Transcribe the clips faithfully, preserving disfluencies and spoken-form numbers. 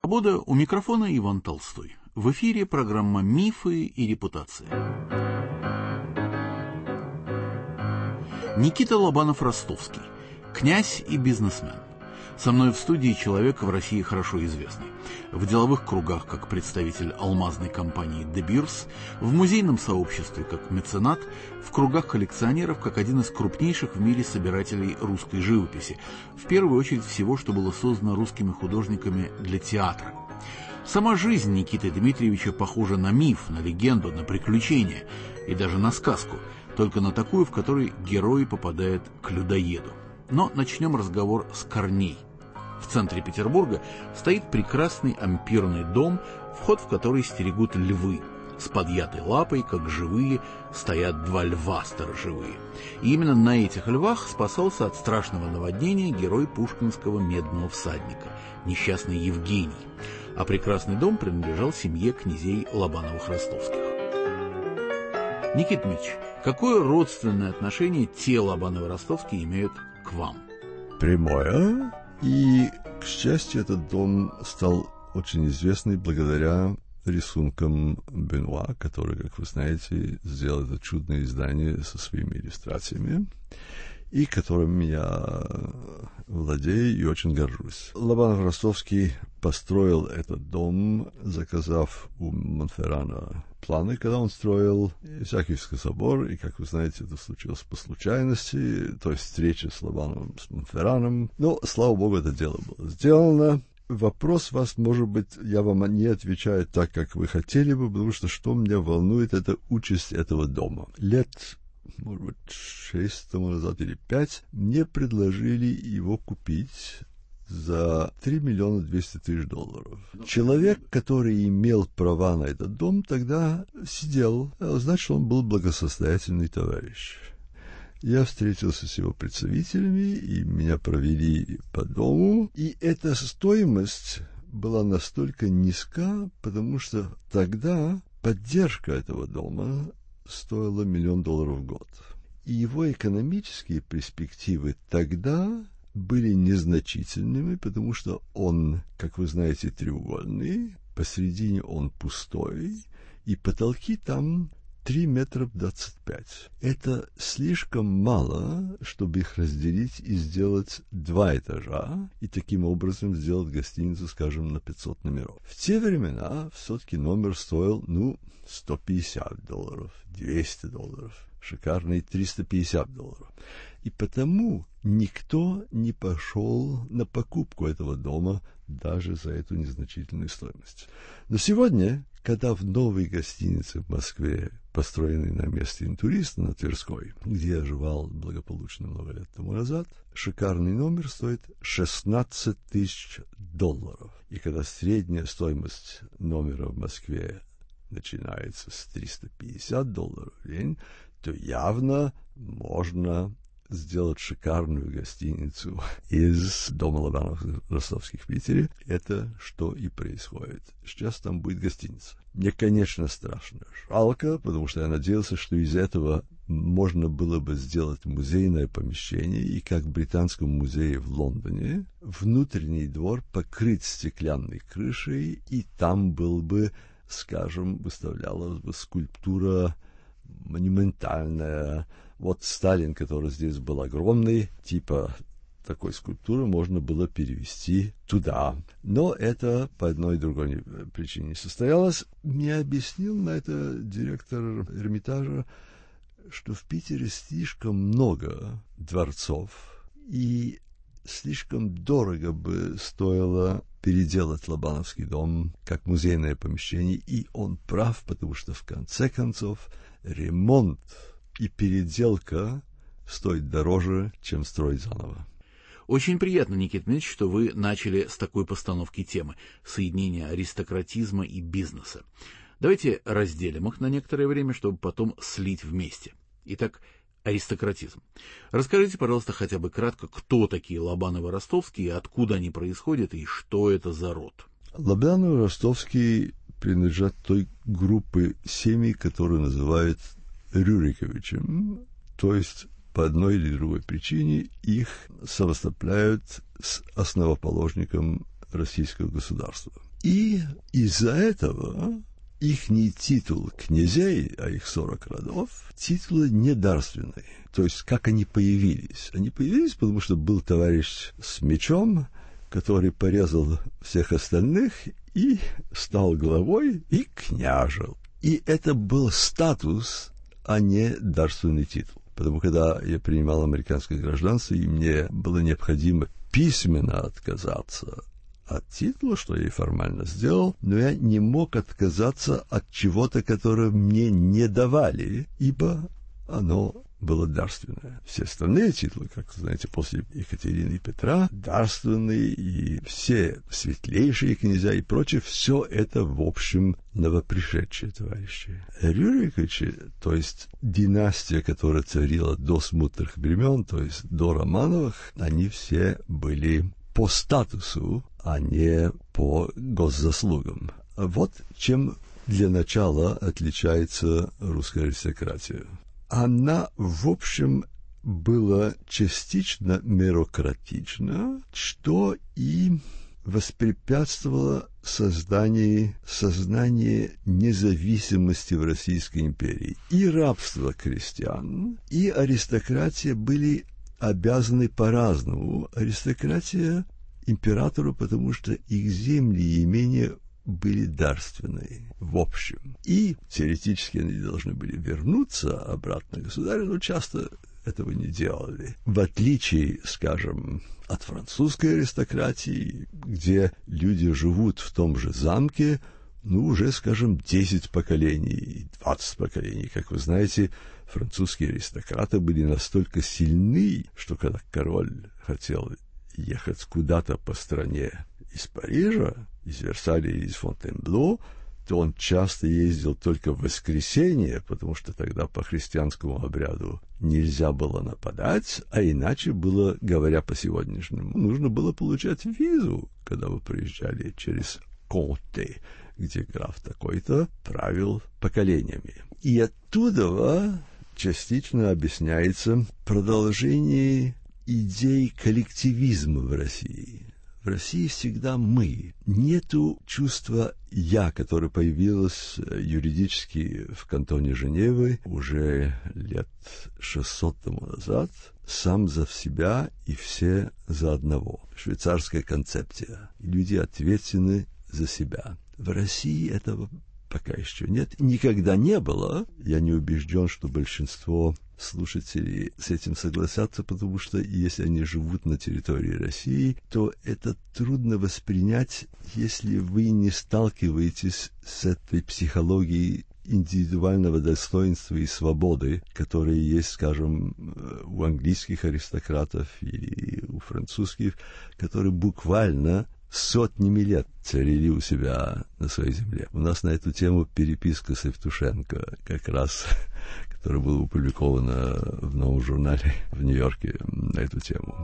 Свобода, у микрофона Иван Толстой. В эфире программа «Мифы и репутация». Никита Лобанов-Ростовский. Князь и бизнесмен. Со мной в студии человек в России хорошо известный. В деловых кругах как представитель алмазной компании «Де Бирс», в музейном сообществе как меценат, в кругах коллекционеров как один из крупнейших в мире собирателей русской живописи. В первую очередь всего, что было создано русскими художниками для театра. Сама жизнь Никиты Дмитриевича похожа на миф, на легенду, на приключение и даже на сказку, только на такую, в которой герой попадает к людоеду. Но начнем разговор с корней. В центре Петербурга стоит прекрасный ампирный дом, вход в который стерегут львы. С подъятой лапой, как живые, стоят два льва сторожевые. И именно на этих львах спасался от страшного наводнения герой пушкинского «Медного всадника», несчастный Евгений. А прекрасный дом принадлежал семье князей Лобановых-Ростовских. Никита Дмитриевич, какое родственное отношение те Лобановы-Ростовские имеют к вам? Прямое. И, к счастью, этот дом стал очень известный благодаря рисункам Бенуа, который, как вы знаете, сделал это чудное издание со своими иллюстрациями, и которым я владею и очень горжусь. Лобанов-Ростовский построил этот дом, заказав у Монферрана планы, когда он строил Исаакиевский собор, и, как вы знаете, это случилось по случайности, то есть встреча с Лобановым, с Монферраном. Но, слава богу, это дело было сделано. Вопрос вас, может быть, я вам не отвечаю так, как вы хотели бы, потому что что меня волнует, это участь этого дома. Лет, может быть, шесть тому назад или пять мне предложили его купить за три миллиона двести тысяч долларов. Человек, который имел права на этот дом, тогда сидел, значит, он был благосостоятельный товарищ. Я встретился с его представителями, и меня провели по дому, и эта стоимость была настолько низка, потому что тогда поддержка этого дома стоила миллион долларов в год. И его экономические перспективы тогда были незначительными, потому что он, как вы знаете, треугольный, посередине он пустой, и потолки там три метра двадцать пять. Это слишком мало, чтобы их разделить и сделать два этажа, и таким образом сделать гостиницу, скажем, на пятьсот номеров. В те времена все-таки номер стоил, ну, сто пятьдесят долларов, двести долларов, шикарные триста пятьдесят долларов. И потому никто не пошел на покупку этого дома даже за эту незначительную стоимость. Но сегодня, когда в новой гостинице в Москве, построенной на месте интуриста на Тверской, где я жевал благополучно много лет тому назад, шикарный номер стоит шестнадцать тысяч долларов. И когда средняя стоимость номера в Москве начинается с триста пятьдесят долларов в день, то явно можно сделать шикарную гостиницу из дома Лобановых-Ростовских в Питере. Это что и происходит. Сейчас там будет гостиница. Мне, конечно, страшно жалко, потому что я надеялся, что из этого можно было бы сделать музейное помещение, и как в Британском музее в Лондоне внутренний двор покрыть стеклянной крышей, и там был бы, скажем, выставлялась бы скульптура монументальная. Вот Сталин, который здесь был огромный, типа такой скульптуры можно было перевести туда. Но это по одной и другой причине не состоялось. Мне объяснил на это директор Эрмитажа, что в Питере слишком много дворцов, и слишком дорого бы стоило переделать Лобановский дом как музейное помещение. И он прав, потому что в конце концов ремонт и переделка стоит дороже, чем строить заново. Очень приятно, Никита Дмитриевич, что вы начали с такой постановки темы – соединения аристократизма и бизнеса. Давайте разделим их на некоторое время, чтобы потом слить вместе. Итак, аристократизм. Расскажите, пожалуйста, хотя бы кратко, кто такие Лобановы-Ростовские, откуда они происходят и что это за род? Лобановы-Ростовские принадлежат той группе семей, которую называют Рюриковичем, то есть по одной или другой причине их совоставляют с основоположником российского государства. И из-за этого ихний титул князей, а их сорок родов, титулы недарственные. То есть, как они появились? Они появились, потому что был товарищ с мечом, который порезал всех остальных и стал главой и княжил. И это был статус, а не дарственный титул. Потому когда я принимал американское гражданство, и мне было необходимо письменно отказаться от титула, что я и формально сделал, но я не мог отказаться от чего-то, которое мне не давали, ибо оно было дарственное. Все остальные титулы, как знаете, после Екатерины и Петра, дарственные, и все светлейшие князья и прочее, все это, в общем, новопришедшие товарищи. Рюриковичи, то есть династия, которая царила до смутных времен, то есть до Романовых, они все были по статусу, а не по госзаслугам. Вот чем для начала отличается русская аристократия. Она, в общем, была частично мерократична, что и воспрепятствовало созданию, сознанию независимости в Российской империи. И рабство крестьян, и аристократия были обязаны по-разному. Аристократия императору, потому что их земли и имения были дарственные, в общем. И теоретически они должны были вернуться обратно к государю, но часто этого не делали. В отличие, скажем, от французской аристократии, где люди живут в том же замке, ну, уже, скажем, десять поколений, двадцать поколений. Как вы знаете, французские аристократы были настолько сильны, что когда король хотел ехать куда-то по стране из Парижа, из Версаля или из Фонтенбло, то он часто ездил только в воскресенье, потому что тогда по христианскому обряду нельзя было нападать, а иначе было, говоря по сегодняшнему, нужно было получать визу, когда вы приезжали через Конте, где граф такой-то правил поколениями. И оттуда частично объясняется продолжение идей коллективизма в России. В России всегда мы. Нету чувства «я», которое появилось юридически в кантоне Женевы уже лет шестьсот тому назад. Сам за себя и все за одного. Швейцарская концепция. Люди ответственны за себя. В России этого пока еще нет. Никогда не было. Я не убежден, что большинство слушателей с этим согласятся, потому что если они живут на территории России, то это трудно воспринять, если вы не сталкиваетесь с этой психологией индивидуального достоинства и свободы, которые есть, скажем, у английских аристократов или у французских, которые буквально сотнями лет царили у себя на своей земле. У нас на эту тему переписка с Евтушенко, как раз, которая была опубликована в новом журнале в Нью-Йорке на эту тему.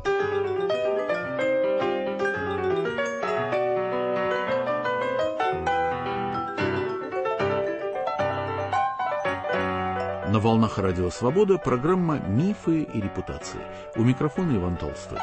На волнах Радио Свобода программа «Мифы и репутации». У микрофона Иван Толстой.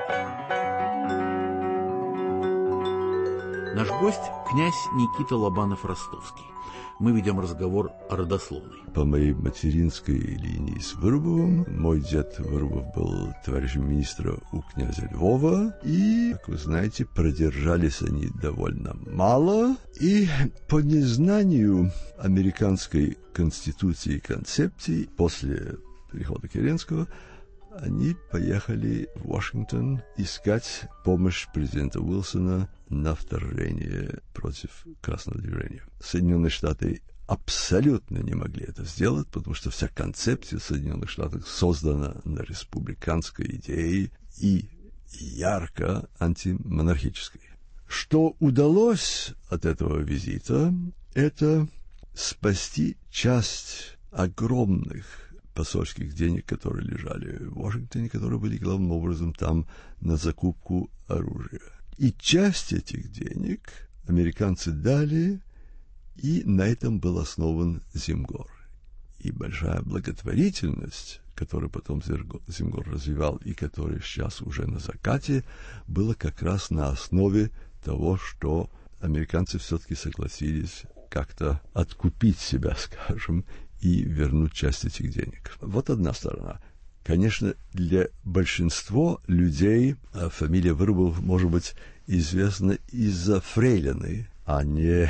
Наш гость – князь Никита Лобанов-Ростовский. Мы ведем разговор о родословной. По моей материнской линии с Вырубовым. Мой дед Вырубов был товарищем министра у князя Львова. И, как вы знаете, продержались они довольно мало. И по незнанию американской конституции и концепции после прихода Керенского они поехали в Вашингтон искать помощь президента Уилсона на вторжение против Красного движения. Соединенные Штаты абсолютно не могли это сделать, потому что вся концепция Соединенных Штатов создана на республиканской идее и ярко антимонархической. Что удалось от этого визита, это спасти часть огромных посольских денег, которые лежали в Вашингтоне, которые были главным образом там на закупку оружия. И часть этих денег американцы дали, и на этом был основан Зимгор. И большая благотворительность, которую потом Зимгор развивал, и которая сейчас уже на закате, была как раз на основе того, что американцы все-таки согласились как-то откупить себя, скажем, и вернуть часть этих денег. Вот одна сторона. Конечно, для большинства людей фамилия Вырубов может быть известна из-за фрейлины, а не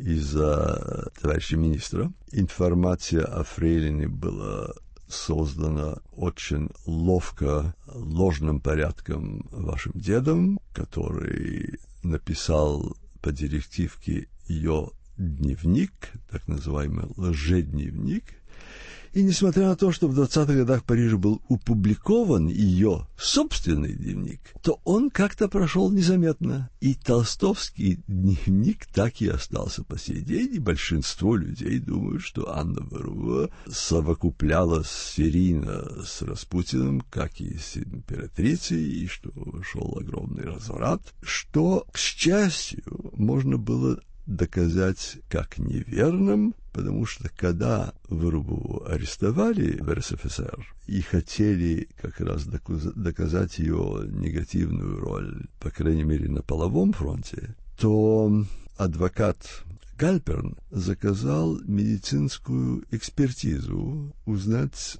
из-за товарища министра. Информация о фрейлине была создана очень ловко, ложным порядком вашим дедом, который написал по директивке ее дневник, так называемый лжедневник. И несмотря на то, что в двадцатых годах в Париже был опубликован ее собственный дневник, то он как-то прошел незаметно. И толстовский дневник так и остался по сей день. И большинство людей думают, что Анна Вырубова совокуплялась серийно с Распутиным, как и с императрицей, и что шел огромный разврат, что, к счастью, можно было доказать как неверным, потому что когда Вырубову арестовали в эр эс эф эс эр и хотели как раз доказать ее негативную роль, по крайней мере, на половом фронте, то адвокат Гальперн заказал медицинскую экспертизу, узнать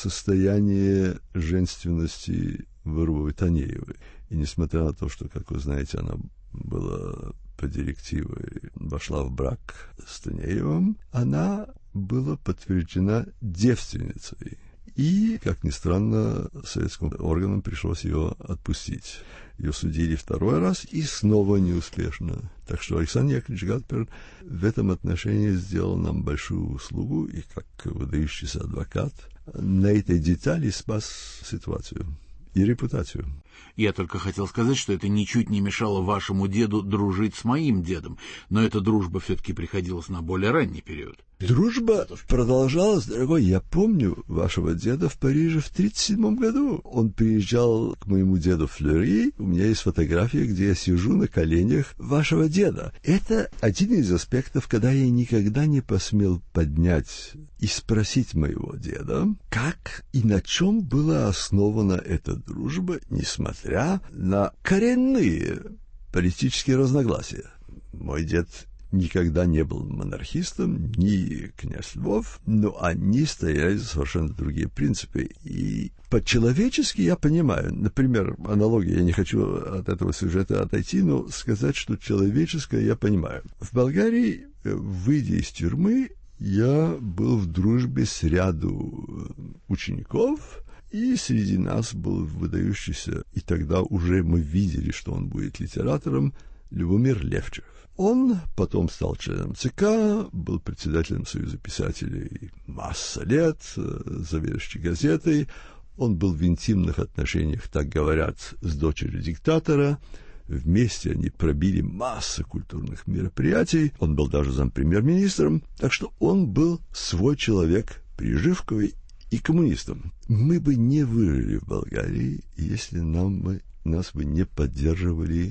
состояние женственности Вырубовой-Танеевой. И несмотря на то, что, как вы знаете, она была по директиве вошла в брак с Танеевым, она была подтверждена девственницей. И, как ни странно, советским органам пришлось ее отпустить. Ее судили второй раз и снова неуспешно. Так что Александр Яковлевич Гальперн в этом отношении сделал нам большую услугу, и как выдающийся адвокат на этой детали спас ситуацию и репутацию. Я только хотел сказать, что это ничуть не мешало вашему деду дружить с моим дедом, но эта дружба все-таки приходилась на более ранний период. Дружба продолжалась, дорогой. Я помню вашего деда в Париже в тридцать седьмом году. Он приезжал к моему деду в Флери. У меня есть фотография, где я сижу на коленях вашего деда. Это один из аспектов, когда я никогда не посмел поднять и спросить моего деда, как и на чем была основана эта дружба, несмотря на коренные политические разногласия. Мой дед никогда не был монархистом, ни князь Львов, но они стояли за совершенно другие принципы. И по-человечески я понимаю, например, аналогия, я не хочу от этого сюжета отойти, но сказать, что человеческое я понимаю. В Болгарии, выйдя из тюрьмы, я был в дружбе с ряду учеников, и среди нас был выдающийся, и тогда уже мы видели, что он будет литератором, Любомир Левчев. Он потом стал членом ЦК, был председателем Союза писателей масса лет, заведующий газетой. Он был в интимных отношениях, так говорят, с дочерью диктатора. Вместе они пробили массу культурных мероприятий. Он был даже зампремьер-министром. Так что он был свой человек, приживковый и коммунистом. Мы бы не выжили в Болгарии, если нам бы, нас бы не поддерживали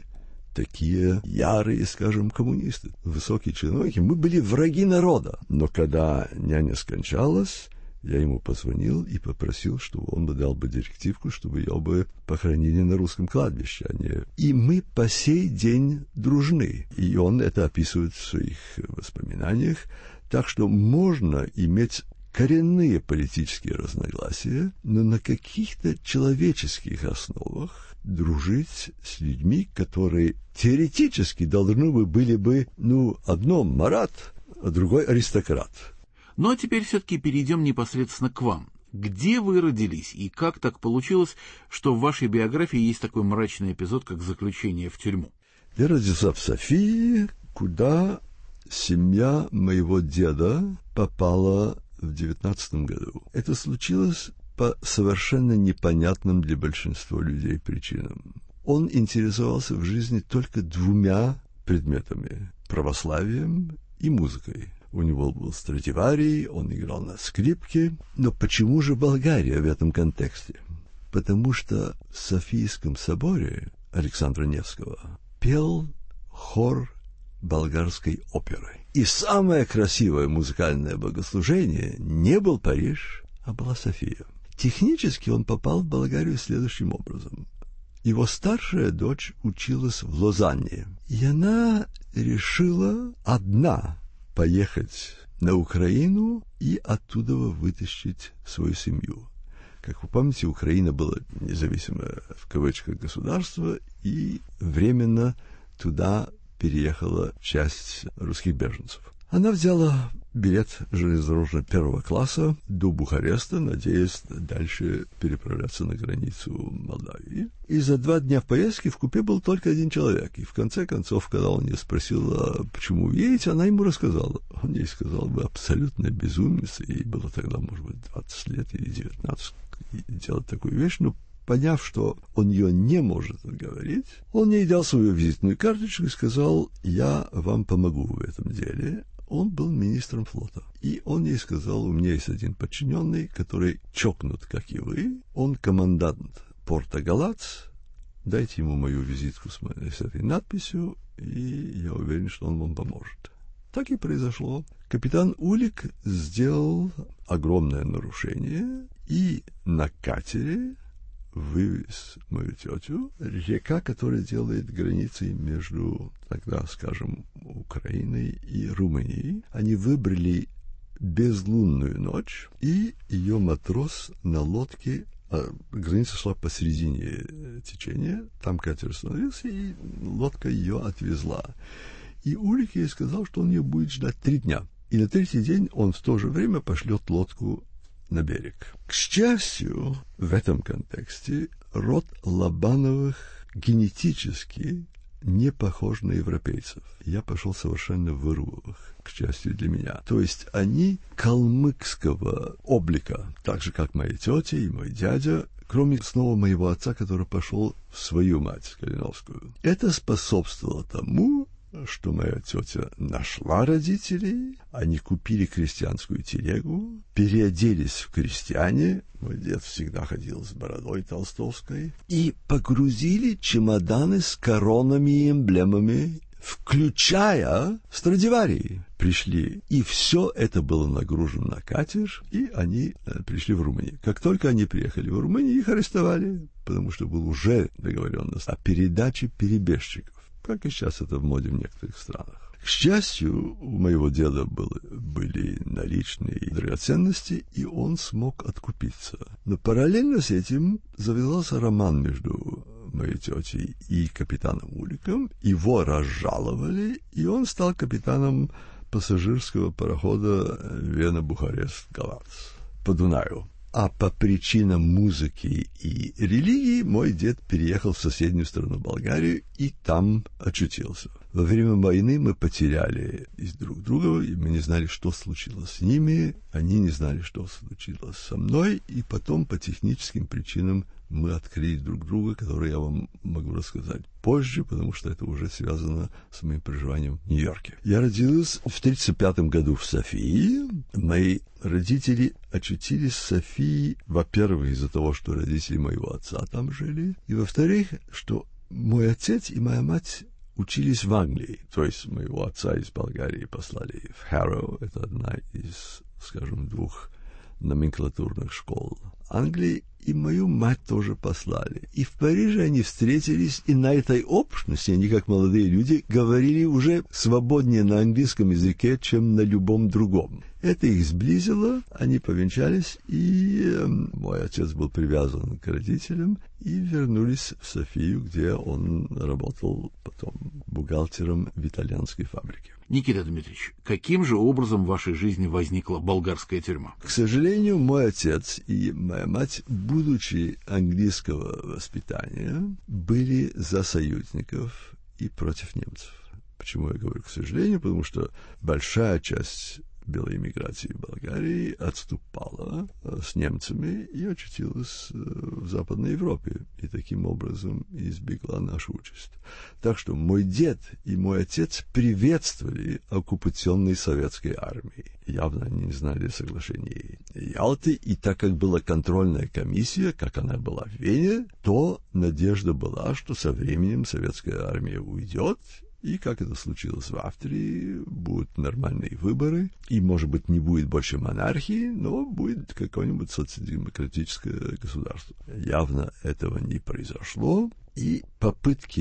такие ярые, скажем, коммунисты, высокие чиновники. Мы были враги народа. Но когда няня скончалась, я ему позвонил и попросил, чтобы он бы дал бы директивку, чтобы ее бы похоронили на русском кладбище, а не... И мы по сей день дружны. И он это описывает в своих воспоминаниях. Так что можно иметь коренные политические разногласия, но на каких-то человеческих основах дружить с людьми, которые теоретически должны бы были бы, ну, одно Марат, а другой аристократ. Ну, а теперь все-таки перейдем непосредственно к вам. Где вы родились и как так получилось, что в вашей биографии есть такой мрачный эпизод, как заключение в тюрьму? Я родился в Софии, куда семья моего деда попала в девятнадцатом году. Это случилось по совершенно непонятным для большинства людей причинам. Он интересовался в жизни только двумя предметами – православием и музыкой. У него был Страдиварий, он играл на скрипке. Но почему же Болгария в этом контексте? Потому что в Софийском соборе Александра Невского пел хор болгарской оперы. И самое красивое музыкальное богослужение не был Париж, а была София. Технически он попал в Болгарию следующим образом. Его старшая дочь училась в Лозанне, И она решила одна поехать на Украину и оттуда вытащить свою семью. Как вы помните, Украина была независимое, в кавычках, государство, и временно туда переехала часть русских беженцев. Она взяла билет железнодорожный первого класса до Бухареста, надеясь дальше переправляться на границу Молдавии. И за два дня в поездке в купе был только один человек. И в конце концов, когда он ее спросил, почему вы едете, она ему рассказала. Он ей сказал, вы абсолютно безумец, ей было тогда, может быть, двадцать лет или девятнадцать, делать такую вещь, но поняв, что он ее не может отговорить, он ей дал свою визитную карточку и сказал, я вам помогу в этом деле. Он был министром флота. И он ей сказал, у меня есть один подчиненный, который чокнут, как и вы. Он командант порта Галац. Дайте ему мою визитку с, моей, с этой надписью, и я уверен, что он вам поможет. Так и произошло. Капитан Улик сделал огромное нарушение, и на катере вывез мою тетю. Река, которая делает границей между, тогда, скажем, Украиной и Румынией. Они выбрали безлунную ночь, и ее матрос на лодке, а граница шла посередине течения, там катер остановился, и лодка ее отвезла. И Улик ей сказал, что он ее будет ждать три дня. И на третий день он в то же время пошлет лодку на берег. К счастью, в этом контексте род Лобановых генетически не похож на европейцев. Я пошел совершенно в вырубах, к счастью для меня. То есть они калмыцкого облика, так же, как моя тетя и мой дядя, кроме снова моего отца, который пошел в свою мать, Калиновскую. Это способствовало тому, что моя тетя нашла родителей, они купили крестьянскую телегу, переоделись в крестьяне, мой дед всегда ходил с бородой толстовской, и погрузили чемоданы с коронами и эмблемами, включая Страдиварии. Пришли, и все это было нагружено на катер, и они э, пришли в Румынию. Как только они приехали в Румынию, их арестовали, потому что был уже договоренность о передаче перебежчиков, как и сейчас это в моде в некоторых странах. К счастью, у моего деда было, были наличные драгоценности, и он смог откупиться. Но параллельно с этим завязался роман между моей тетей и капитаном Уликом. Его разжаловали, и он стал капитаном пассажирского парохода Вена-Бухарест-Галац по Дунаю. А по причинам музыки и религии мой дед переехал в соседнюю страну Болгарию и там очутился. Во время войны мы потеряли из друг друга, и мы не знали, что случилось с ними, они не знали, что случилось со мной, и потом по техническим причинам мы открыли друг друга, которые я вам могу рассказать позже, потому что это уже связано с моим проживанием в Нью-Йорке. Я родилась в тридцать пятом году в Софии. Мои родители очутились в Софии, во-первых, из-за того, что родители моего отца там жили, и, во-вторых, что мой отец и моя мать учились в Англии. То есть моего отца из Болгарии послали в Harrow, это одна из, скажем, двух номенклатурных школ Англии, и мою мать тоже послали. И в Париже они встретились, и на этой общности они, как молодые люди, говорили уже свободнее на английском языке, чем на любом другом. Это их сблизило, они повенчались, и э, мой отец был привязан к родителям, и вернулись в Софию, где он работал потом бухгалтером в итальянской фабрике. Никита Дмитриевич, каким же образом в вашей жизни возникла болгарская тюрьма? К сожалению, мой отец и моя мать, будучи английского воспитания, были за союзников и против немцев. Почему я говорю к сожалению? Потому что большая часть белой эмиграции в Болгарии отступала с немцами и очутилась в Западной Европе, и таким образом избегла нашу участь. Так что мой дед и мой отец приветствовали оккупационной советской армии. Явно они не знали соглашений Ялты, и так как была контрольная комиссия, как она была в Вене, то надежда была, что со временем советская армия уйдет, и, как это случилось в Австрии, будут нормальные выборы, и, может быть, не будет больше монархии, но будет какое-нибудь социал-демократическое государство. Явно этого не произошло, и попытки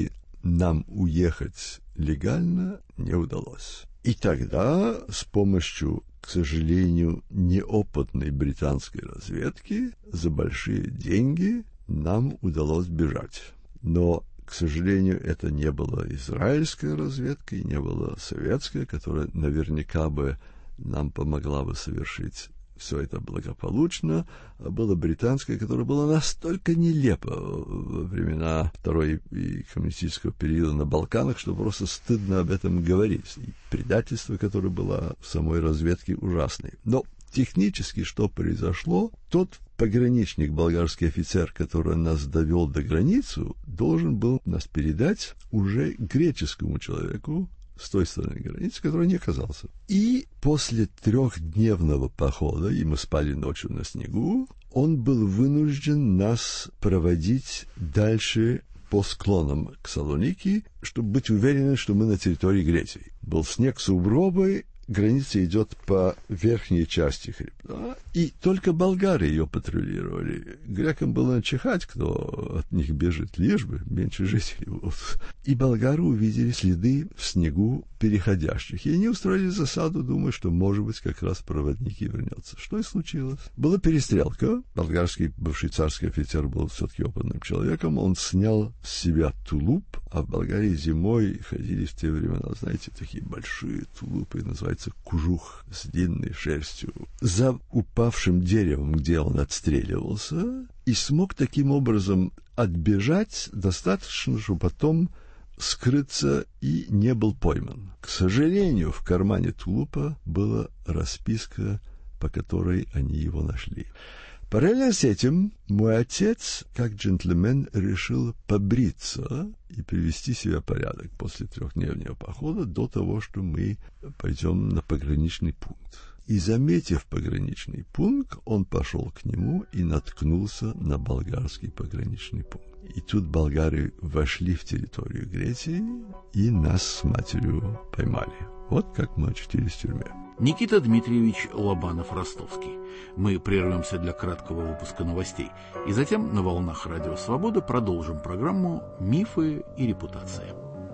нам уехать легально не удалось. И тогда с помощью, к сожалению, неопытной британской разведки за большие деньги нам удалось бежать. Но, к сожалению, это не была израильская разведка и не была советская, которая наверняка бы нам помогла бы совершить все это благополучно. А была британская, которая была настолько нелепа во времена второй и коммунистического периода на Балканах, что просто стыдно об этом говорить. И предательство, которое было в самой разведке, ужасное. Но технически что произошло? Тот пограничник, болгарский офицер, который нас довел до границы, должен был нас передать уже греческому человеку с той стороны границы, который не оказался. И после трехдневного похода, и мы спали ночью на снегу, он был вынужден нас проводить дальше по склонам к Салоники, чтобы быть уверенным, что мы на территории Греции. Был снег, сугробы, граница идет по верхней части хребта, и только болгары ее патрулировали. Грекам было начихать, кто от них бежит, лишь бы меньше жителей будут. И болгары увидели следы в снегу переходящих, и они устроили засаду, думая, что, может быть, как раз проводники вернется. Что и случилось. Была перестрелка. Болгарский бывший царский офицер был все-таки опытным человеком. Он снял с себя тулуп, а в Болгарии зимой ходили в те времена, знаете, такие большие тулупы, называется кужух, с длинной шерстью, за упавшим деревом, где он отстреливался, и смог таким образом отбежать достаточно, чтобы потом скрыться и не был пойман. К сожалению, в кармане тулупа была расписка, по которой они его нашли. Параллельно с этим мой отец, как джентльмен, решил побриться и привести себя в порядок после трехдневного похода до того, что мы пойдем на пограничный пункт. И, заметив пограничный пункт, он пошел к нему и наткнулся на болгарский пограничный пункт. И тут болгары вошли в территорию Греции и нас с матерью поймали. Вот как мы очутились в тюрьме. Никита Дмитриевич Лобанов-Ростовский. Мы прервемся для краткого выпуска новостей. И затем на волнах Радио Свобода продолжим программу «Мифы и репутация».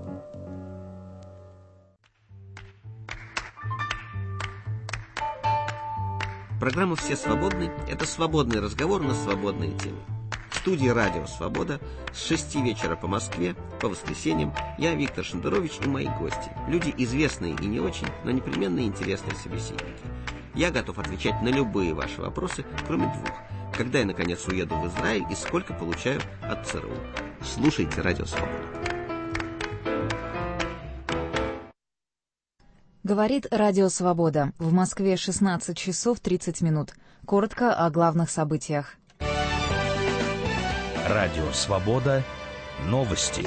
Программа «Все свободны» — это свободный разговор на свободные темы. В студии «Радио Свобода» с шести вечера по Москве, по воскресеньям, я, Виктор Шендерович, и мои гости. Люди известные и не очень, но непременно интересные собеседники. Я готов отвечать на любые ваши вопросы, кроме двух. Когда я, наконец, уеду в Израиль и сколько получаю от ЦРУ. Слушайте «Радио Свобода». Говорит Радио Свобода. В Москве шестнадцать часов тридцать минут. Коротко о главных событиях. Радио Свобода. Новости.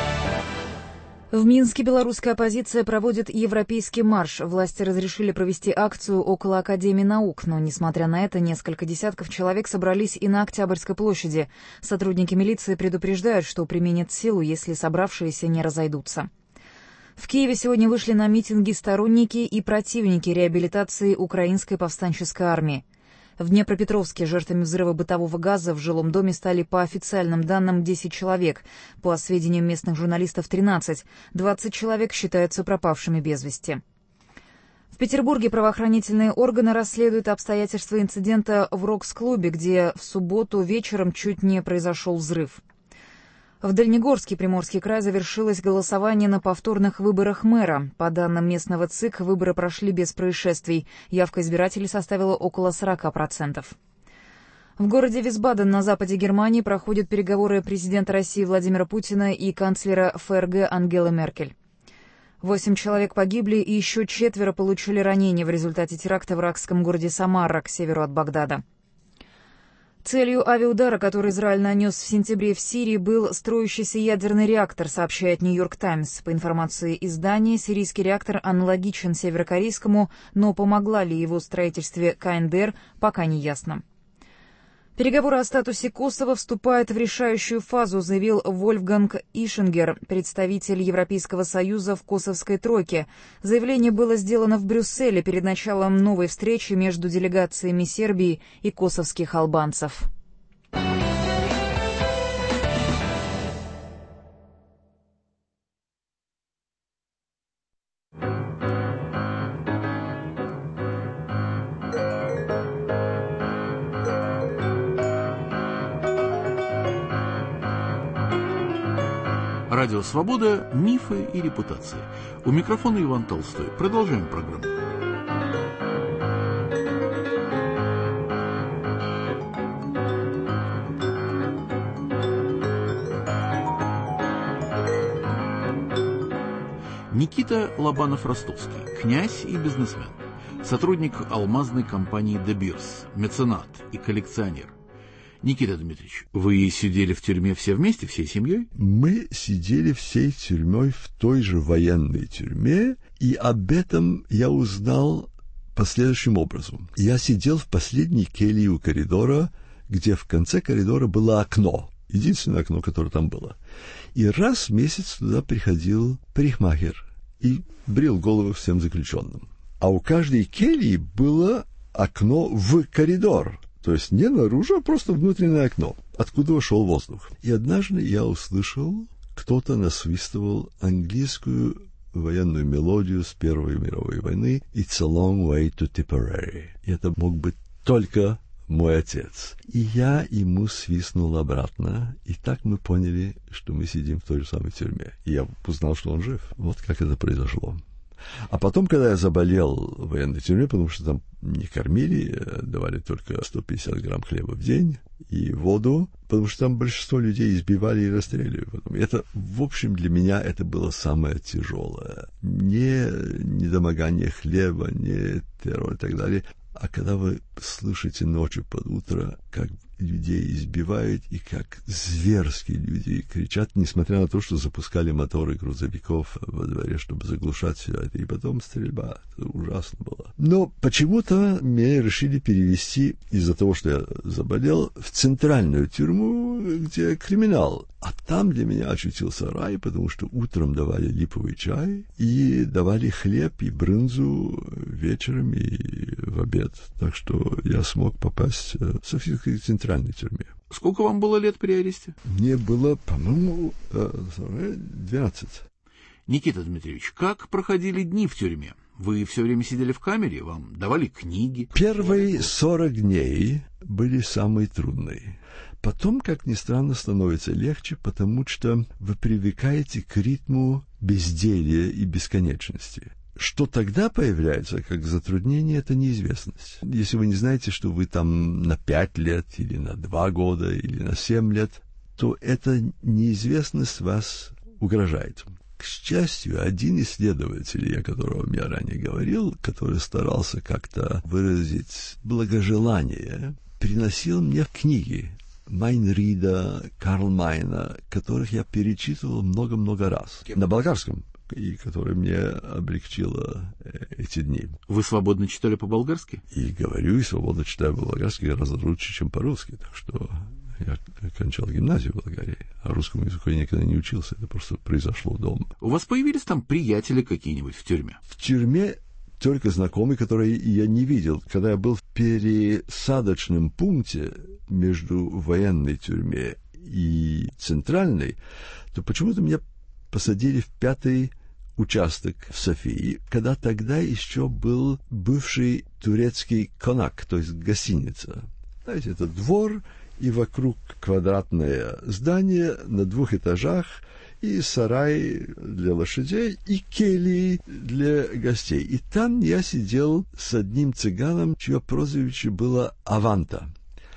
В Минске белорусская оппозиция проводит европейский марш. Власти разрешили провести акцию около Академии наук, но, несмотря на это, несколько десятков человек собрались и на Октябрьской площади. Сотрудники милиции предупреждают, что применят силу, если собравшиеся не разойдутся. В Киеве сегодня вышли на митинги сторонники и противники реабилитации украинской повстанческой армии. В Днепропетровске жертвами взрыва бытового газа в жилом доме стали, по официальным данным, десять человек, по сведениям местных журналистов, тринадцать. двадцать человек считаются пропавшими без вести. В Петербурге правоохранительные органы расследуют обстоятельства инцидента в Рокс-клубе, где в субботу вечером чуть не произошел взрыв. В Дальнегорске, Приморский край, завершилось голосование на повторных выборах мэра. По данным местного ЦИК, выборы прошли без происшествий. Явка избирателей составила около сорок процентов. В городе Висбаден на западе Германии проходят переговоры президента России Владимира Путина и канцлера ФРГ Ангелы Меркель. Восемь человек погибли и еще четверо получили ранения в результате теракта в иракском городе Самара к северу от Багдада. Целью авиаудара, который Израиль нанес в сентябре в Сирии, был строящийся ядерный реактор, сообщает «Нью-Йорк Таймс». По информации издания, сирийский реактор аналогичен северокорейскому, но помогла ли его в строительстве КНДР, пока не ясно. Переговоры о статусе Косово вступают в решающую фазу, заявил Вольфганг Ишингер, представитель Европейского Союза в Косовской тройке. Заявление было сделано в Брюсселе перед началом новой встречи между делегациями Сербии и косовских албанцев. Радио «Свобода» – мифы и репутации. У микрофона Иван Толстой. Продолжаем программу. Никита Лобанов-Ростовский, князь и бизнесмен, сотрудник алмазной компании «De Beers», меценат и коллекционер. Никита Дмитриевич, вы сидели в тюрьме все вместе, всей семьей? Мы сидели всей тюрьмой в той же военной тюрьме, и об этом я узнал последующим образом. Я сидел в последней келье у коридора, где в конце коридора было окно, единственное окно, которое там было. И раз в месяц туда приходил парикмахер и брил головы всем заключенным. А у каждой кельи было окно в коридор. То есть не наружу, а просто внутреннее окно, откуда шел воздух. И однажды я услышал, кто-то насвистывал английскую военную мелодию с Первой мировой войны «It's a long way to Tipperary». И это мог быть только мой отец. И я ему свистнул обратно, и так мы поняли, что мы сидим в той же самой тюрьме. И я узнал, что он жив. Вот как это произошло. А потом, когда я заболел в военной тюрьме, потому что там не кормили, давали только сто пятьдесят грамм хлеба в день и воду, потому что там большинство людей избивали и расстреливали. Потом. Это, в общем, для меня это было самое тяжелое. Не недомогание хлеба, не террор и так далее. А когда вы слышите ночью под утро, как людей избивают и как зверски люди кричат, несмотря на то, что запускали моторы грузовиков во дворе, чтобы заглушать все это, и потом стрельба, это ужасно было. Но почему-то меня решили перевести из-за того, что я заболел, в центральную тюрьму, где криминал. А там для меня очутился рай, потому что утром давали липовый чай и давали хлеб и брынзу вечером и в обед. Так что я смог попасть в Софийской центральной тюрьме. Сколько вам было лет при аресте? Мне было, по-моему, двенадцать. Никита Дмитриевич, как проходили дни в тюрьме? Вы все время сидели в камере, вам давали книги? Первые сорок дней были самые трудные. Потом, как ни странно, становится легче, потому что вы привыкаете к ритму безделия и бесконечности. Что тогда появляется, как затруднение, это неизвестность. Если вы не знаете, что вы там на пять лет, или на два года, или на семь лет, то эта неизвестность вас угрожает. К счастью, один исследователь, о котором я ранее говорил, который старался как-то выразить благожелание, приносил мне книги Майнрида, Карл Майна, которых я перечитывал много-много раз. На болгарском, и которое мне облегчило эти дни. Вы свободно читали по-болгарски? И говорю, и свободно читаю по-болгарски гораздо лучше, чем по-русски. Так что я окончал гимназию в Болгарии, а русскому языку я никогда не учился. Это просто произошло дома. У вас появились там приятели какие-нибудь в тюрьме? В тюрьме только знакомые, которые я не видел. Когда я был в пересадочном пункте между военной тюрьмой и центральной, то почему-то меня посадили в пятый участок в Софии, когда тогда еще был бывший турецкий конак, то есть гостиница. Знаете, это двор, и вокруг квадратное здание на двух этажах, и сарай для лошадей, и кельи для гостей. И там я сидел с одним цыганом, чье прозвище было Аванта.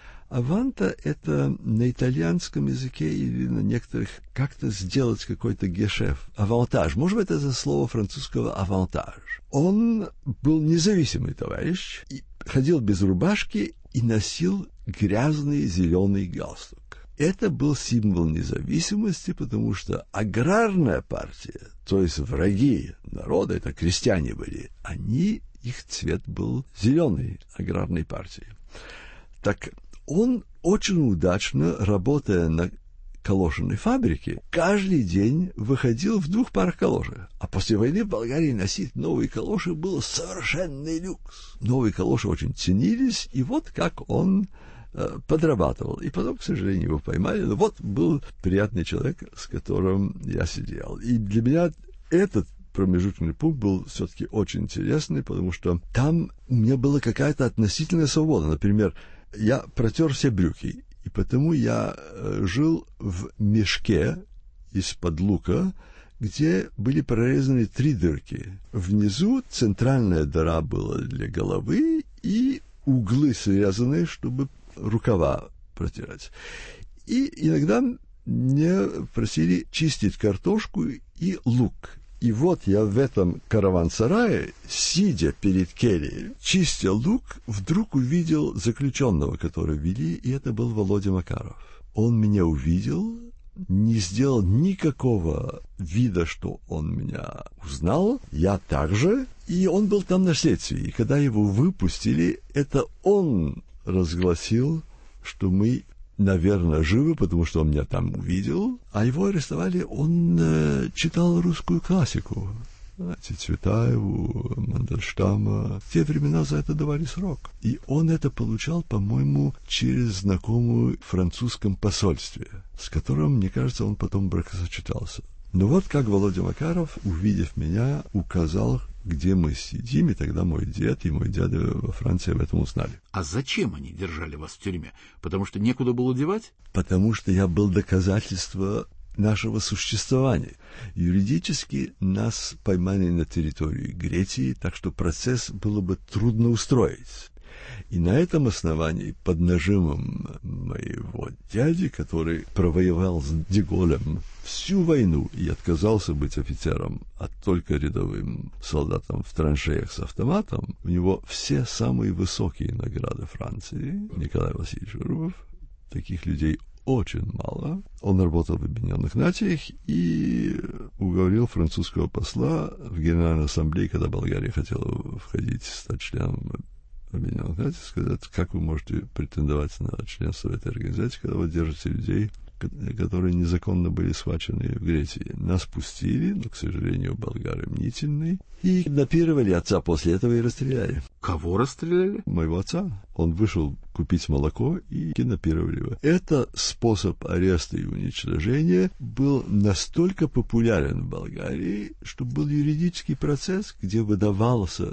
Аванта — это на итальянском языке или на некоторых как-то сделать какой-то гешефт. Авантаж. Может быть, это слово французского авантаж. Он был независимый товарищ, и ходил без рубашки и носил грязный зеленый галстук. Это был символ независимости, потому что аграрная партия, то есть враги народа, это крестьяне были, они, их цвет был зеленый аграрной партии. Так он очень удачно, работая на калошной фабрике, каждый день выходил в двух парах калошей. А после войны в Болгарии носить новые калоши было совершенный люкс. Новые калоши очень ценились, и вот как он э, подрабатывал. И потом, к сожалению, его поймали. Но вот был приятный человек, с которым я сидел. И для меня этот промежуточный пункт был все-таки очень интересный, потому что там у меня была какая-то относительная свобода. Например, я протер все брюки, и потому я жил в мешке из-под лука, где были прорезаны три дырки. Внизу центральная дыра была для головы и углы срезаны, чтобы рукава протирать. И иногда мне просили чистить картошку и лук. И вот я в этом караван-сарае, сидя перед кельей, чистя лук, вдруг увидел заключенного, которого вели, и это был Володя Макаров. Он меня увидел, не сделал никакого вида, что он меня узнал, я также, и он был там на следствии. И когда его выпустили, это он разгласил, что мы, наверное, живы, потому что он меня там увидел, а его арестовали, он э, читал русскую классику. Знаете, Цветаеву, Мандельштама. В те времена за это давали срок. И он это получал, по-моему, через знакомую в французском посольстве, с которым, мне кажется, он потом бракосочетался. Но вот как Володя Макаров, увидев меня, указал, где мы сидим, и тогда мой дед и мой дядя во Франции об этом узнали. А зачем они держали вас в тюрьме? Потому что некуда было девать? Потому что я был доказательство нашего существования. Юридически нас поймали на территории Греции, так что процесс было бы трудно устроить. И на этом основании, под нажимом моего дяди, который провоевал с Деголем всю войну и отказался быть офицером, а только рядовым солдатом в траншеях с автоматом, у него все самые высокие награды Франции, Николай Васильевич Рубов, таких людей очень мало. Он работал в Объединенных Нациях и уговорил французского посла в Генеральной Ассамблее, когда Болгария хотела входить, стать членом Объединенных Наций, сказать, как вы можете претендовать на членство в этой организации, когда вы держите людей, которые незаконно были схвачены в Греции. Нас пустили, но, к сожалению, болгары мнительные, и киднапировали отца после этого и расстреляли. Кого расстреляли? Моего отца. Он вышел купить молоко и киднапировали его. Это способ ареста и уничтожения был настолько популярен в Болгарии, что был юридический процесс, где выдавался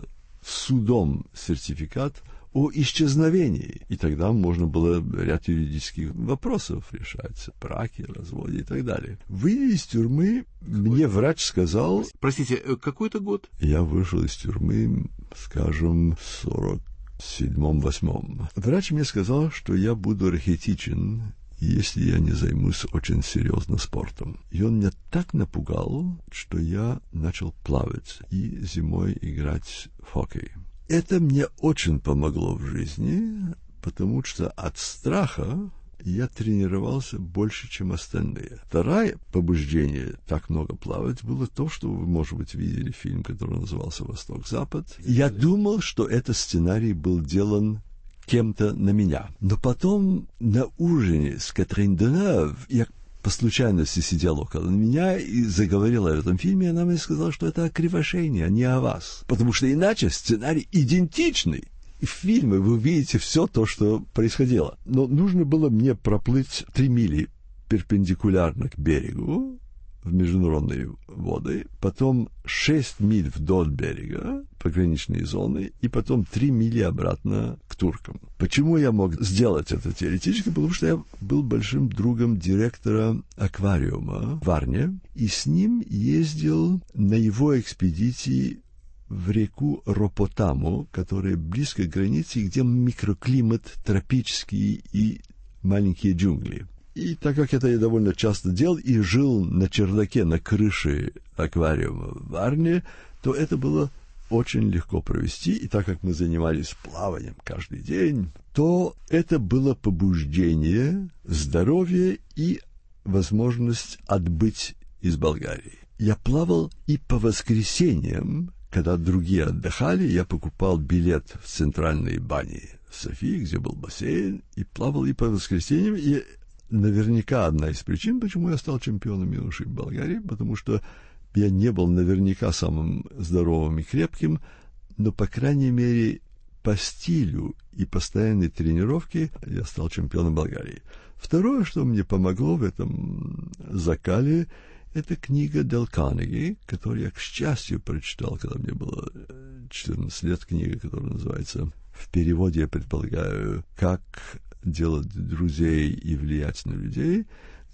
судом сертификат о исчезновении. И тогда можно было ряд юридических вопросов решать, браки, разводы и так далее. Выйдя из тюрьмы, мне врач сказал... Простите, какой это год? Я вышел из тюрьмы, скажем, в сорок седьмом восьмом. Врач мне сказал, что я буду рахитичен, если я не займусь очень серьезно спортом. И он меня так напугал, что я начал плавать и зимой играть в хоккей. Это мне очень помогло в жизни, потому что от страха я тренировался больше, чем остальные. Второе побуждение так много плавать было то, что вы, может быть, видели фильм, который назывался «Восток-Запад». Я думал, что этот сценарий был делан кем-то на меня. Но потом на ужине с Катрин Денев я по случайности сидел около меня и заговорил об этом фильме, и она мне сказала, что это о Кривошеине, а не о вас. Потому что иначе сценарий идентичный. И в фильме вы увидите все то, что происходило. Но нужно было мне проплыть три мили перпендикулярно к берегу, в международные воды, потом шесть миль вдоль берега, пограничные зоны, и потом три мили обратно к туркам. Почему я мог сделать это теоретически? Потому что я был большим другом директора аквариума в Варне, и с ним ездил на его экспедиции в реку Ропотаму, которая близко к границе, где микроклимат тропический и маленькие джунгли. И так как это я довольно часто делал и жил на чердаке, на крыше аквариума в Варне, то это было очень легко провести. И так как мы занимались плаванием каждый день, то это было побуждение, здоровье и возможность отбыть из Болгарии. Я плавал и по воскресеньям, когда другие отдыхали, я покупал билет в центральные бани Софии, где был бассейн, и плавал и по воскресеньям, и наверняка одна из причин, почему я стал чемпионом юношей в Болгарии, потому что я не был наверняка самым здоровым и крепким, но, по крайней мере, по стилю и постоянной тренировке я стал чемпионом Болгарии. Второе, что мне помогло в этом закале, это книга Дэл Карнеги, которую я, к счастью, прочитал, когда мне было четырнадцать лет, книга, которая называется, в переводе, я предполагаю, «Как делать друзей и влиять на людей»,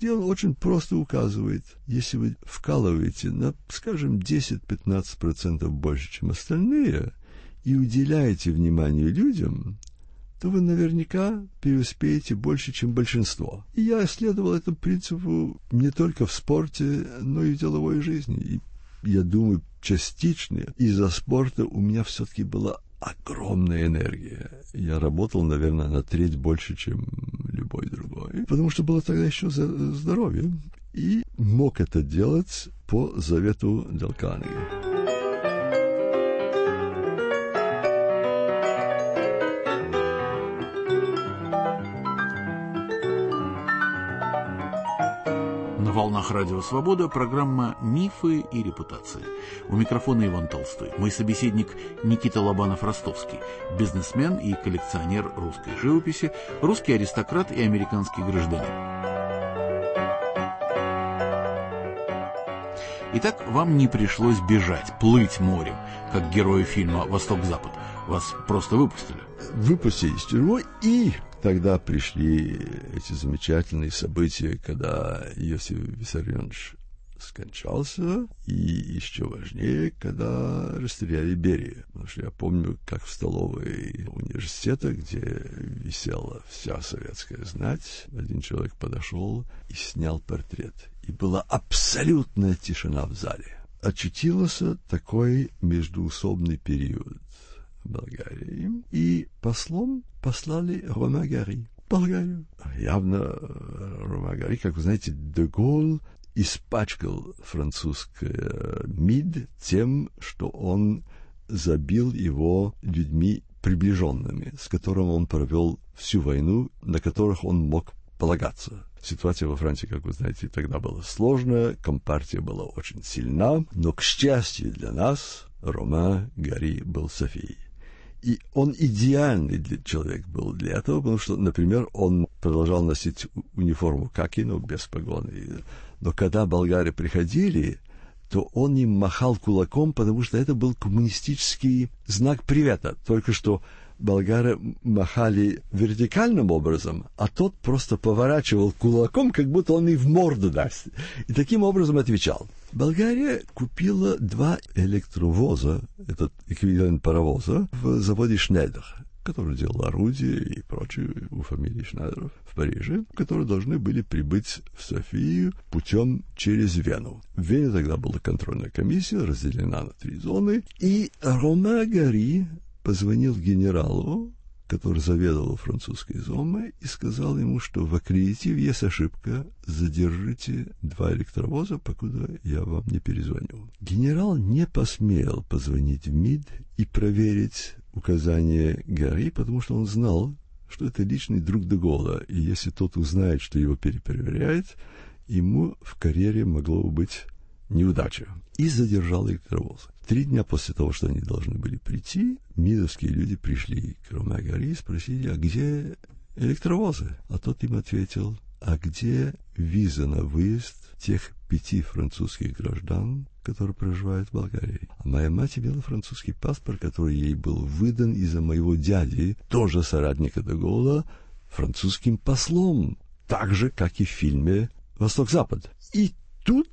где он очень просто указывает, если вы вкалываете на, скажем, десять-пятнадцать процентов больше, чем остальные, и уделяете внимание людям, то вы наверняка преуспеете больше, чем большинство. И я следовал этому принципу не только в спорте, но и в деловой жизни. И я думаю, частично из-за спорта у меня все-таки была огромная энергия. Я работал, наверное, на треть больше, чем любой другой, потому что было тогда еще здоровье. И мог это делать по завету Дейл Карнеги. На волнах Радио Свобода программа «Мифы и репутация». У микрофона Иван Толстой. Мой собеседник Никита Лобанов-Ростовский, бизнесмен и коллекционер русской живописи, русский аристократ и американский гражданин. Итак, вам не пришлось бежать, плыть морем, как герою фильма «Восток-Запад». Вас просто выпустили. Выпустили из тюрьмы, и тогда пришли эти замечательные события, когда Иосиф Виссарионович скончался, и еще важнее, когда расстреляли Берию. Потому что я помню, как в столовой университета, где висела вся советская знать, один человек подошел и снял портрет. И была абсолютная тишина в зале. Очутился такой междуусобный период в Болгарии, и послом послали Рома Гари в Болгарию. Явно Рома Гари, как вы знаете, де Голль испачкал французское МИД тем, что он забил его людьми приближенными, с которыми он провел всю войну, на которых он мог полагаться. Ситуация во Франции, как вы знаете, тогда была сложная, компартия была очень сильна, но, к счастью для нас, Рома Гари был Софией. И он идеальный для, человек был для этого, потому что, например, он продолжал носить униформу Какину без погоны. Но когда болгары приходили, то он им махал кулаком, потому что это был коммунистический знак привета. Только что болгары махали вертикальным образом, а тот просто поворачивал кулаком, как будто он и в морду даст. И таким образом отвечал. Болгария купила два электровоза, этот эквивалент паровоза, в заводе Шнейдер, который делал орудия и прочее у фамилии Шнейдеров в Париже, которые должны были прибыть в Софию путем через Вену. В Вене тогда была контрольная комиссия, разделена на три зоны, и Рома Гари позвонил генералу, который заведовал французской зоной, и сказал ему, что в аккредитиве есть ошибка, задержите два электровоза, покуда я вам не перезвоню. Генерал не посмел позвонить в МИД и проверить указания Гари, потому что он знал, что это личный друг де Голля, и если тот узнает, что его перепроверяет, ему в карьере могло быть неудача. И задержал электровозы. Три дня после того, что они должны были прийти, мидовские люди пришли к Рома Гари и спросили, а где электровозы? А тот им ответил, а где виза на выезд тех пяти французских граждан, которые проживают в Болгарии? А моя мать имела французский паспорт, который ей был выдан из-за моего дяди, тоже соратника де Голля, французским послом, так же, как и в фильме «Восток-Запад». И тут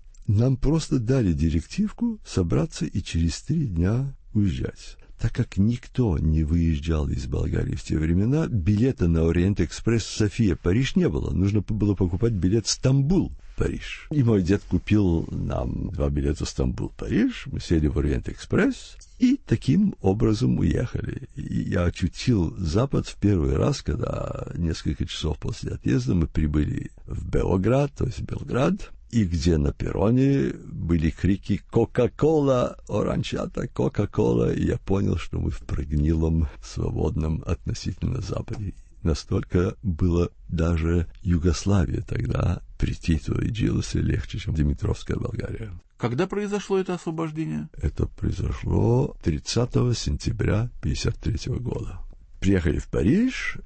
нам просто дали директивку собраться и через три дня уезжать. Так как никто не выезжал из Болгарии в те времена, билета на Ориент-экспресс София-Париж не было. Нужно было покупать билет Стамбул-Париж. И мой дед купил нам два билета Стамбул-Париж. Мы сели в Ориент-экспресс и таким образом уехали. И я очутил Запад в первый раз, когда несколько часов после отъезда мы прибыли в Белград, то есть Белград, и где на перроне были крики «Кока-кола! Оранчата! Кока-кола!» И я понял, что мы в прогнилом, свободном относительно Западе. Настолько было даже Югославия тогда при Титу и Джилосе легче, чем Димитровская Болгария. Когда произошло это освобождение? Это произошло тридцатого сентября тысяча девятьсот пятьдесят третьего года. Приехали в Париж,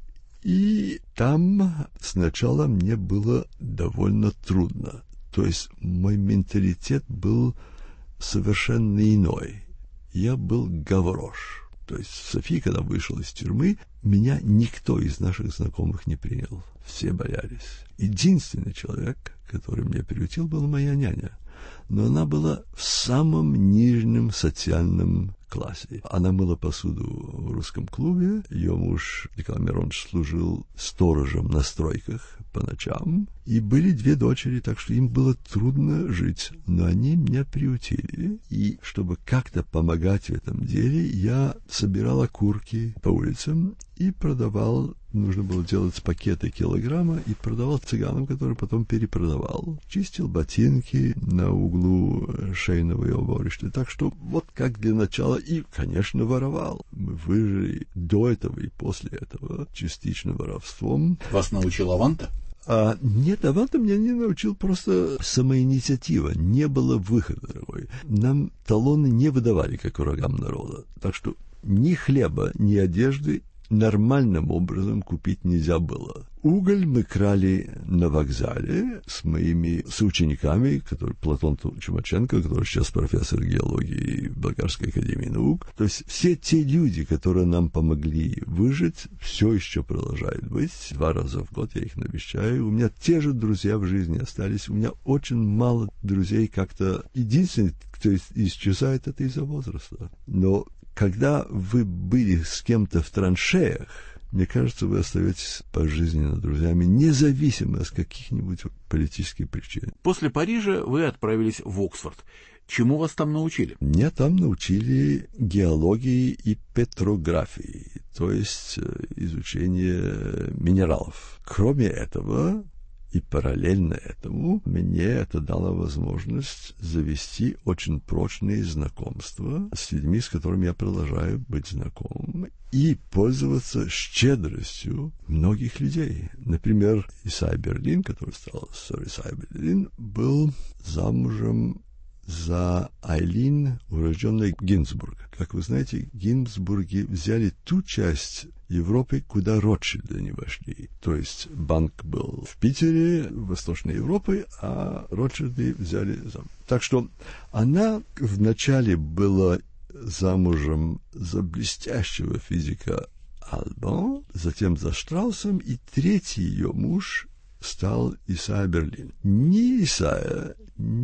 и там сначала мне было довольно трудно. То есть мой менталитет был совершенно иной. Я был гаврош. То есть Софи, когда вышел из тюрьмы, меня никто из наших знакомых не принял. Все боялись. Единственный человек, который меня приютил, была моя няня. Но она была в самом нижнем социальном классе. Она мыла посуду в русском клубе. Ее муж Николай Миронович служил сторожем на стройках по ночам. И были две дочери, так что им было трудно жить. Но они меня приютили. И чтобы как-то помогать в этом деле, я собирал окурки по улицам и продавал. Нужно было делать пакеты килограмма и продавал цыганам, которые потом перепродавал. Чистил ботинки на углу шейного и оборища. Так что вот как для начала. И, конечно, воровал. Мы выжили до этого и после этого частично воровством. Вас научил Аванта? А, нет, Аванта меня не научил, просто самоинициатива. Не было выхода другой. Нам талоны не выдавали, как врагам народа. Так что ни хлеба, ни одежды нормальным образом купить нельзя было. Уголь мы крали на вокзале с моими соучениками, который Платон Чумаченко, который сейчас профессор геологии в Болгарской академии наук. То есть все те люди, которые нам помогли выжить, все еще продолжают быть. Два раза в год я их навещаю. У меня те же друзья в жизни остались. У меня очень мало друзей как-то. Единственный, кто исчезает, это из-за возраста. Но когда вы были с кем-то в траншеях, мне кажется, вы остаетесь пожизненно друзьями, независимо от каких-нибудь политических причин. После Парижа вы отправились в Оксфорд. Чему вас там научили? Меня там научили геологии и петрографии, то есть изучение минералов. Кроме этого, и параллельно этому мне это дало возможность завести очень прочные знакомства с людьми, с которыми я продолжаю быть знакомым, и пользоваться щедростью многих людей. Например, Исайя Берлин, который стал сэр Исайя Берлин, был замужем за Айлин, урожденной Гинзбурга. Как вы знаете, Гинзбурги взяли ту часть Европы, куда Ротшильды не вошли. То есть банк был в Питере, в Восточной Европе, а Ротшильды взяли... Так что она вначале была замужем за блестящего физика Альбан, затем за Штраусом, и третий ее муж стал Исайя Берлин. Ни Исайя,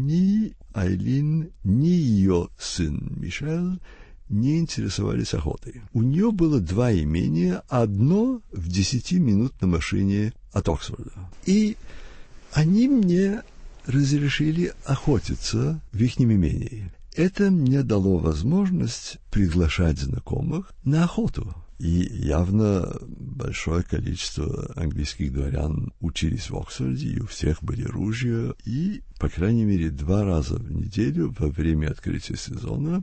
ни Айлин, ни ее сын Мишель не интересовались охотой. У нее было два имения, одно в десяти минут на машине от Оксфорда. И они мне разрешили охотиться в их имении. Это мне дало возможность приглашать знакомых на охоту. И явно большое количество английских дворян учились в Оксфорде, и у всех были ружья. И, по крайней мере, два раза в неделю во время открытия сезона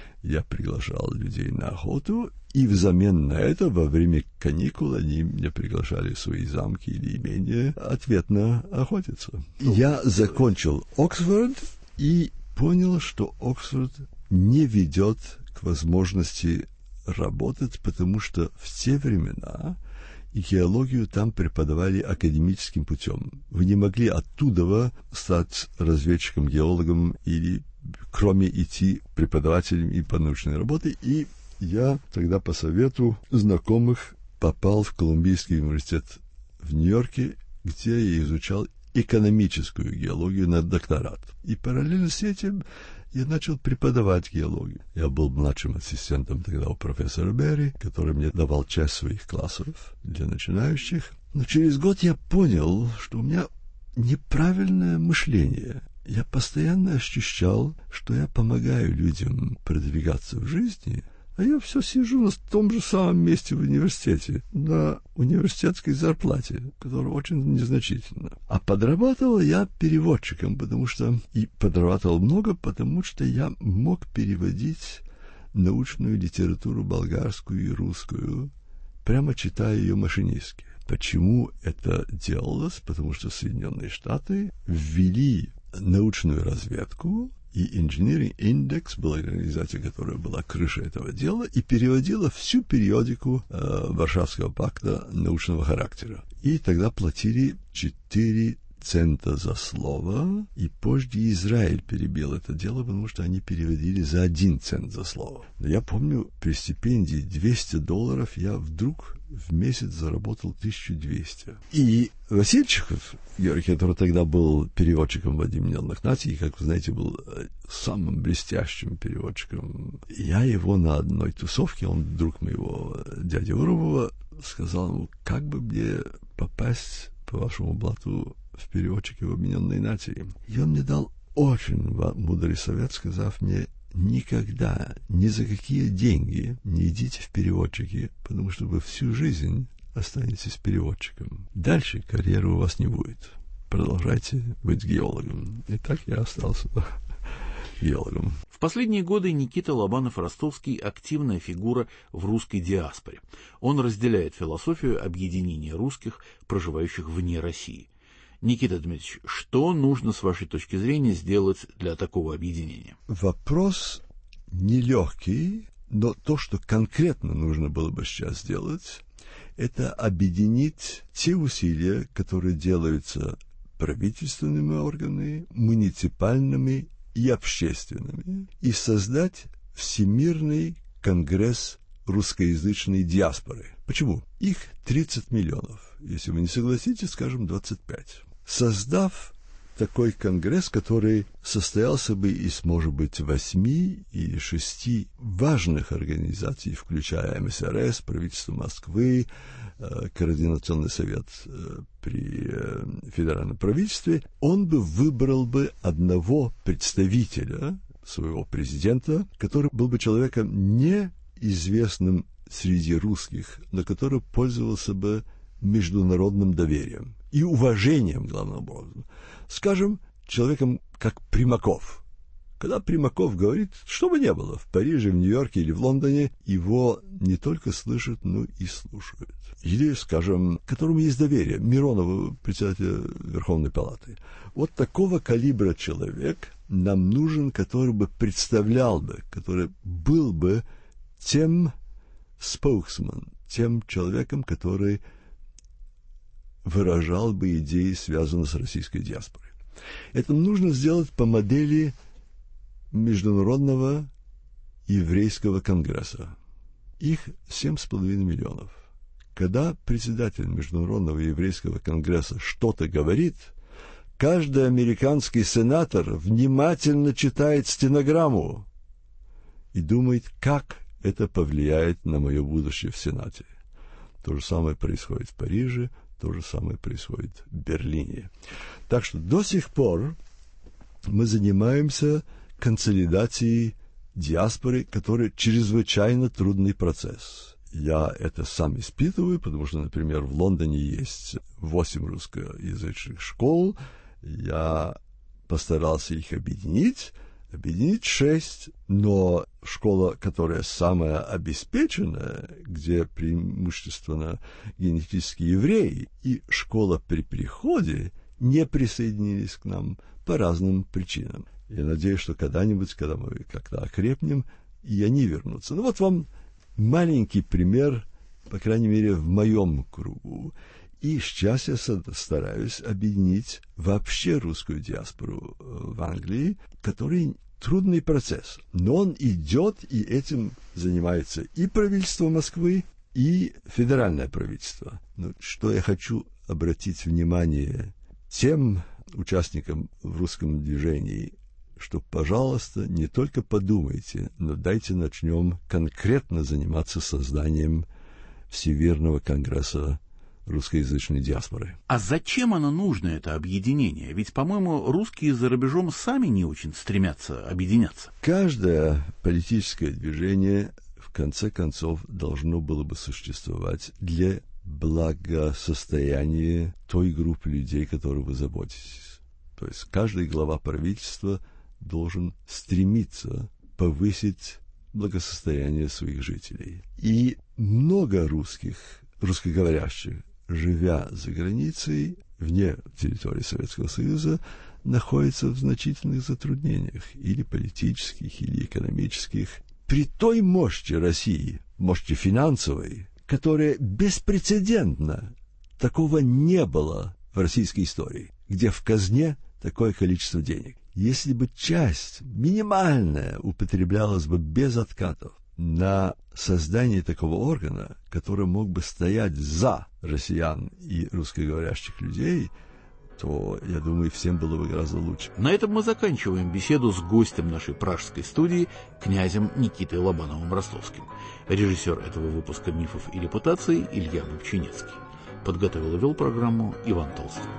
я приглашал людей на охоту, и взамен на это во время каникул они меня приглашали в свои замки или имения ответно охотиться. Я закончил Оксфорд и понял, что Оксфорд не ведет к возможности работать, потому что в те времена геологию там преподавали академическим путем. Вы не могли оттуда стать разведчиком-геологом или кроме идти преподавателем и по научной работе. И я тогда по совету знакомых попал в Колумбийский университет в Нью-Йорке, где я изучал экономическую геологию на докторат. И параллельно с этим я начал преподавать геологию. Я был младшим ассистентом тогда у профессора Берри, который мне давал часть своих классов для начинающих. Но через год я понял, что у меня неправильное мышление. Я постоянно ощущал, что я помогаю людям продвигаться в жизни, а я все сижу на том же самом месте в университете, на университетской зарплате, которая очень незначительна. А подрабатывал я переводчиком, потому что... И подрабатывал много, потому что я мог переводить научную литературу болгарскую и русскую, прямо читая ее машинистски. Почему это делалось? Потому что Соединенные Штаты ввели научную разведку, и Engineering Index была организация, которая была крышей этого дела, и переводила всю периодику э, Варшавского пакта научного характера. И тогда платили четыре цента за слово, и позже Израиль перебил это дело, потому что они переводили за один цент за слово. Но я помню, при стипендии двести долларов я вдруг в месяц заработал тысячу двести. И Васильчиков, Георгий, который тогда был переводчиком в Объединенных Наций, и, как вы знаете, был самым блестящим переводчиком, я его на одной тусовке, он друг моего дяди Урубова, сказал ему, как бы мне попасть по вашему блату в переводчике в Объединенные Нации. И он мне дал очень мудрый совет, сказав мне, никогда, ни за какие деньги не идите в переводчики, потому что вы всю жизнь останетесь переводчиком. Дальше карьеры у вас не будет. Продолжайте быть геологом. И так я остался геологом. В последние годы Никита Лобанов-Ростовский – активная фигура в русской диаспоре. Он разделяет философию объединения русских, проживающих вне России. Никита Дмитриевич, что нужно, с вашей точки зрения, сделать для такого объединения? Вопрос нелегкий, но то, что конкретно нужно было бы сейчас сделать, это объединить те усилия, которые делаются правительственными органами, муниципальными и общественными, и создать Всемирный конгресс русскоязычной диаспоры. Почему? Их тридцать миллионов. Если вы не согласитесь, скажем, двадцать пять. Создав такой конгресс, который состоялся бы из, может быть, восьми или шести важных организаций, включая эм эс эр эс, правительство Москвы, э, Координационный совет э, при э, федеральном правительстве, он бы выбрал бы одного представителя, своего президента, который был бы человеком неизвестным среди русских, но который пользовался бы международным доверием и уважением, главным образом. Скажем, человеком, как Примаков. Когда Примаков говорит, что бы ни было, в Париже, в Нью-Йорке или в Лондоне, его не только слышат, но и слушают. Или, скажем, которому есть доверие, Миронову, председателя Верховной Палаты. Вот такого калибра человек нам нужен, который бы представлял бы, который был бы тем spokesman, тем человеком, который выражал бы идеи, связанные с российской диаспорой. Это нужно сделать по модели Международного еврейского конгресса. Их семь с половиной миллионов. Когда председатель Международного еврейского конгресса что-то говорит, каждый американский сенатор внимательно читает стенограмму и думает, как это повлияет на мое будущее в Сенате. То же самое происходит в Париже, то же самое происходит в Берлине. Так что до сих пор мы занимаемся консолидацией диаспоры, который чрезвычайно трудный процесс. Я это сам испытываю, потому что, например, в Лондоне есть восемь русскоязычных школ. Я постарался их объединить, объединить шесть, но школа, которая самая обеспеченная, где преимущественно генетические евреи, и школа при приходе не присоединились к нам по разным причинам. Я надеюсь, что когда-нибудь, когда мы как-то окрепнем, и они вернутся. Ну вот вам маленький пример, по крайней мере, в моем кругу. И сейчас я стараюсь объединить вообще русскую диаспору в Англии, который трудный процесс. Но он идет, и этим занимается и правительство Москвы, и федеральное правительство. Но что я хочу обратить внимание тем участникам в русском движении, что, пожалуйста, не только подумайте, но дайте начнем конкретно заниматься созданием Всемирного конгресса русскоязычной диаспоры. А зачем оно нужно, это объединение? Ведь, по-моему, русские за рубежом сами не очень стремятся объединяться. Каждое политическое движение, в конце концов, должно было бы существовать для благосостояния той группы людей, которой вы заботитесь. То есть каждый глава правительства должен стремиться повысить благосостояние своих жителей. И много русских, русскоговорящих, живя за границей, вне территории Советского Союза, находятся в значительных затруднениях, или политических, или экономических. При той мощи России, мощи финансовой, которая беспрецедентна, такого не было в российской истории. где в казне такое количество денег. Если бы часть минимальная употреблялась бы без откатов на создание такого органа, который мог бы стоять за россиян и русскоговорящих людей, то, я думаю, всем было бы гораздо лучше. На этом мы заканчиваем беседу с гостем нашей пражской студии, князем Никитой Лобановым-Ростовским. Режиссер этого выпуска «Мифов и репутаций» Илья Бобчинецкий. Подготовил и вел программу Иван Толстой.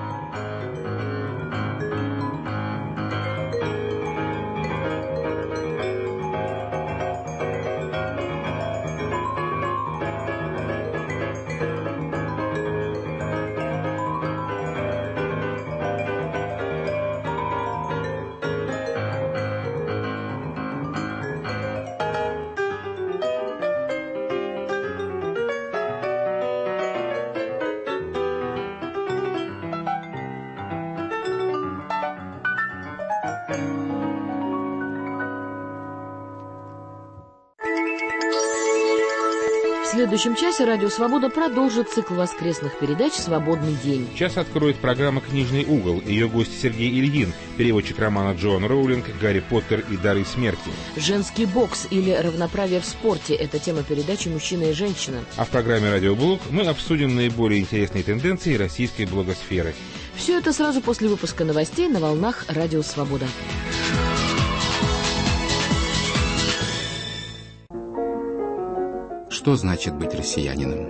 В следующем часе «Радио Свобода» продолжит цикл воскресных передач «Свободный день». Час откроет программа «Книжный угол». Ее гость Сергей Ильин, переводчик романа Джоан Роулинг «Гарри Поттер и дары смерти». «Женский бокс» или «Равноправие в спорте» — это тема передачи «Мужчина и женщина». А в программе «Радиоблог» мы обсудим наиболее интересные тенденции российской блогосферы. Все это сразу после выпуска новостей на волнах «Радио Свобода». Что значит быть россиянином?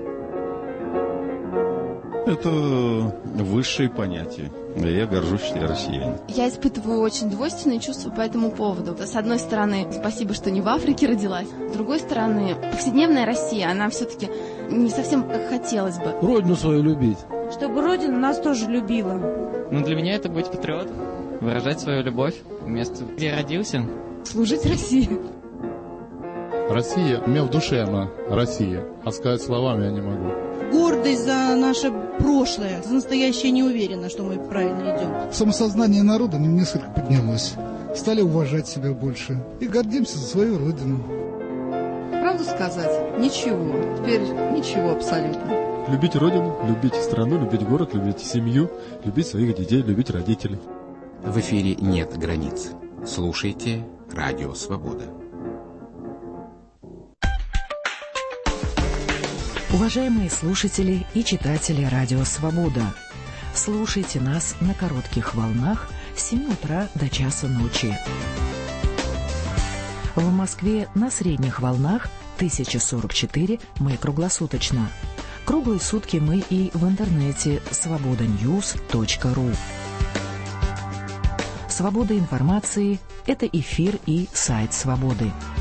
Это высшее понятие. Я горжусь, что я россиянин. Я испытываю очень двойственные чувства по этому поводу. С одной стороны, спасибо, что не в Африке родилась. С другой стороны, повседневная Россия, она все-таки не совсем как хотелось бы. Родину свою любить. Чтобы Родина нас тоже любила. Ну, для меня это быть патриотом. Выражать свою любовь в место, где я родился. Служить России. Россия, у меня в душе она, Россия, а сказать словами я не могу. Гордость за наше прошлое, за настоящее не уверена, что мы правильно идем. Самосознание народа несколько поднялось, стали уважать себя больше и гордимся за свою родину. Правду сказать? Ничего, теперь ничего абсолютно. Любить родину, любить страну, любить город, любить семью, любить своих детей, любить родителей. В эфире нет границ. Слушайте «Радио Свобода». Уважаемые слушатели и читатели «Радио Свобода», слушайте нас на коротких волнах с семи утра до часа ночи. В Москве на средних волнах тысяча сорок четыре мы круглосуточно. Круглые сутки мы и в интернете свобода ньюс точка ру. Свобода информации – это эфир и сайт «Свободы».